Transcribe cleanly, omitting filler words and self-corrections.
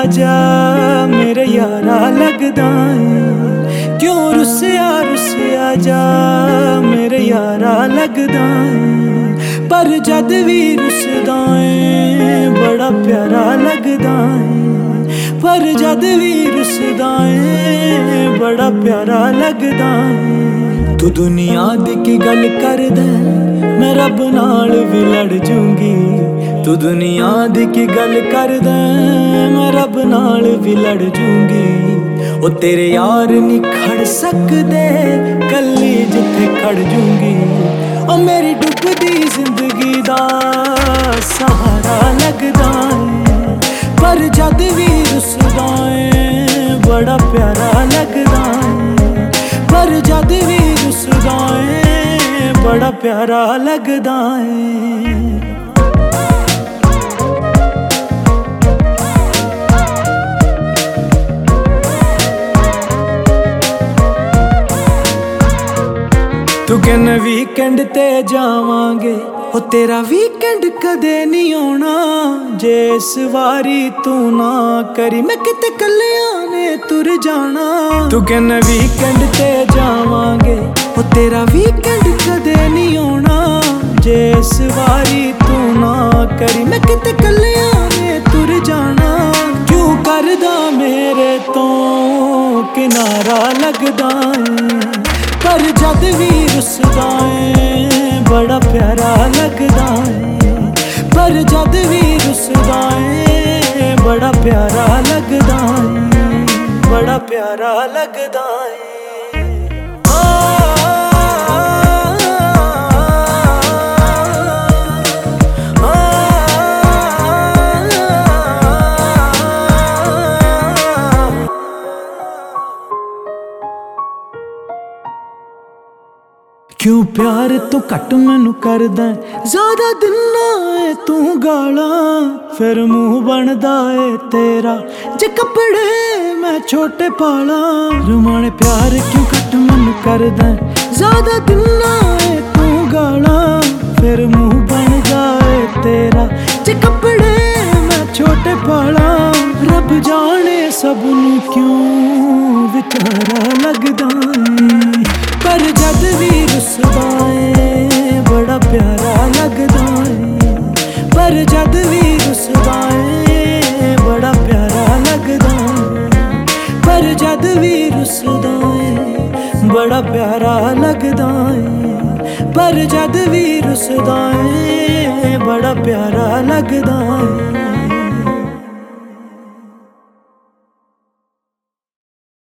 जा मेरे यारा लगदा है। क्यों रुसिया रुसिया जा मेरे यारा लगदा है। पर जद भी रुसदा है बड़ा प्यारा लगदा है। पर जद भी रुसदा है बड़ा प्यारा लगदा है। तू दुनिया दी की गल करदा मैं रब नाल भी लड़ जूंगी। तू दुनिया दी की गल करदा मैं रब नाल भी लड़ जूंगी। ओ तेरे यार नहीं खड़ सकदे कल्ली जिथे खड़ जूंगी। ओ मेरी डुबदी जिंदगी दा सहारा लगदा है। पर जद भी रुसदा है बड़ा प्यारा लगदा है। पर जद भी रुसदा है बड़ा प्यारा लगदा है। तू कहना वीकेंड ते जावांगे ओ तेरा वीकेंड कदे नहीं आना। जे इस वारी तू ना करी मैं किते कल्लिया ने तुर जाना। तू कहना वीकेंड ते जावांगे ओ तेरा वीकेंड कदे नहीं आना। जे इस वारी तू ना करी मैं किते कल्लिया ने तुर जाना। क्यों करदा मेरे तो किनारा लगदा है। पर जद भी रुसदा है बड़ा प्यारा लगदा है। पर जद भी रुसदा है बड़ा प्यारा लगदा है। बड़ा प्यारा लगदा है। क्यों प्यार तू घट मैनू करदा ज्यादा दिना है तू गाला। फिर मुंह बनदा है तेरा जे कपड़े मैं छोटे पाला। रुमाने प्यार क्यों घट मैनू करदा ज्यादा दिना है तू गाला। फिर मुंह बनदा है तेरा जे कपड़े मैं छोटे पाला। रब जाने सबनू क्यों विचारा लगदा है। पर जद भी रुसदा है बड़ा प्यारा लगदा है। पर जद भी रुसदा है बड़ा प्यारा लगदा है। पर जद भी रुसदा है बड़ा प्यारा लगदा है। पर जद भी रुसदा है बड़ा प्यारा लगदा है।